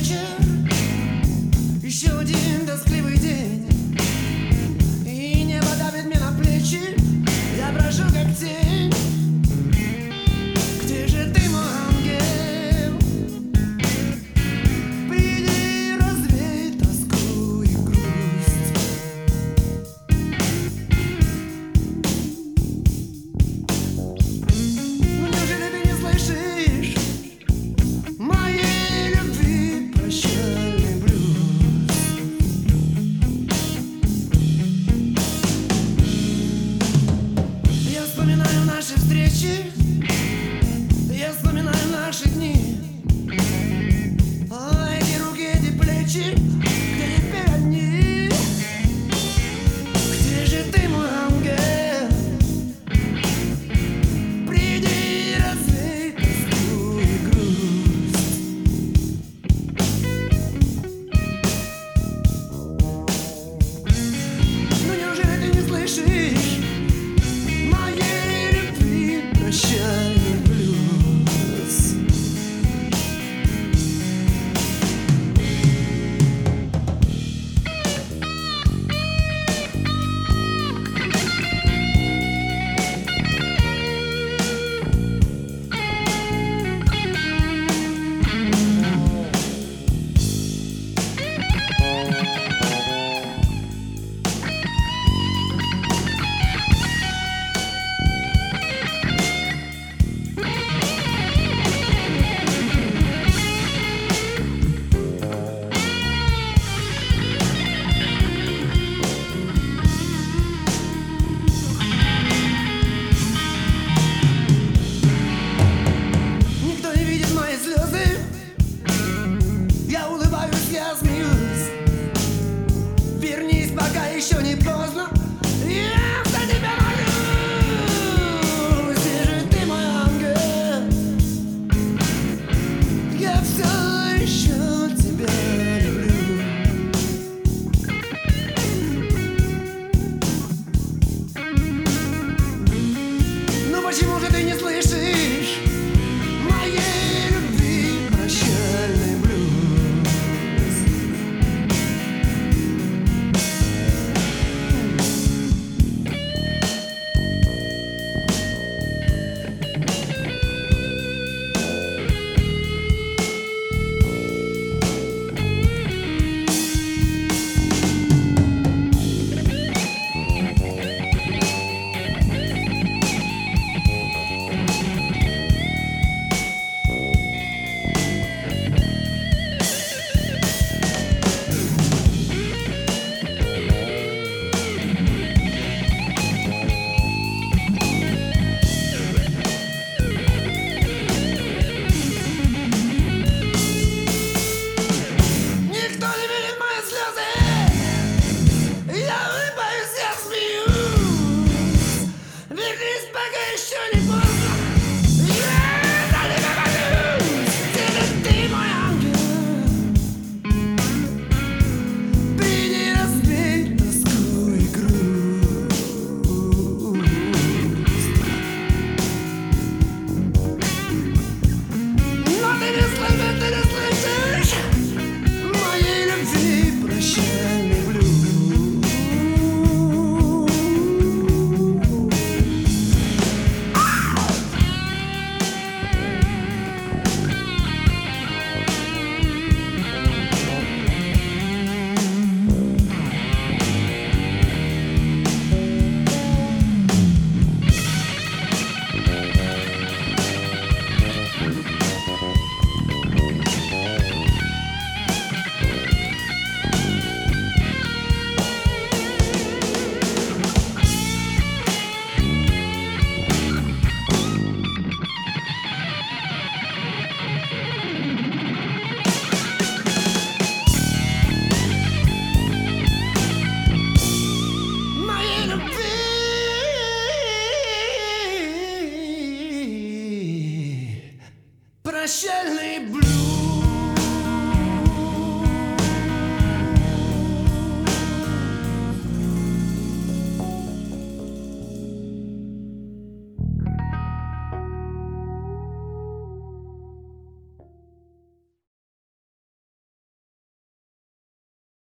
вечер, еще один тоскливый день, и небо давит мне на плечи. Я брожу как тень. Где же ты, мой ангел? Приди, развей тоску и грусть. Ну неужели ты не слышишь моей любви прощальный блюз? Я вспоминаю наши встречи, я вспоминаю наши дни. А эти руки, эти плечи, где теперь одни? Где же ты, мой ангел? Приди, развей тоску и грусть. Ну неужели ты не слышишь моей любви прощальный блюз? Никто не видит мои слезы. Я улыбаюсь, я смеюсь. Вернись, пока еще не поздно. Я за тебя молюсь. Где же ты, мой ангел? Я все еще тебя люблю. Ну почему же ты не слышишь моей любви прощальный блюз? Никто не видит мои слезы. Я улыбаюсь, я смеюсь. Вернись, пока еще не поздно. Я за тебя молюсь. Где же ты, мой ангел? Приди, разбей тоску и грусть. Но ты не слышишь моей любви прощальный блюз. Моей любви прощальный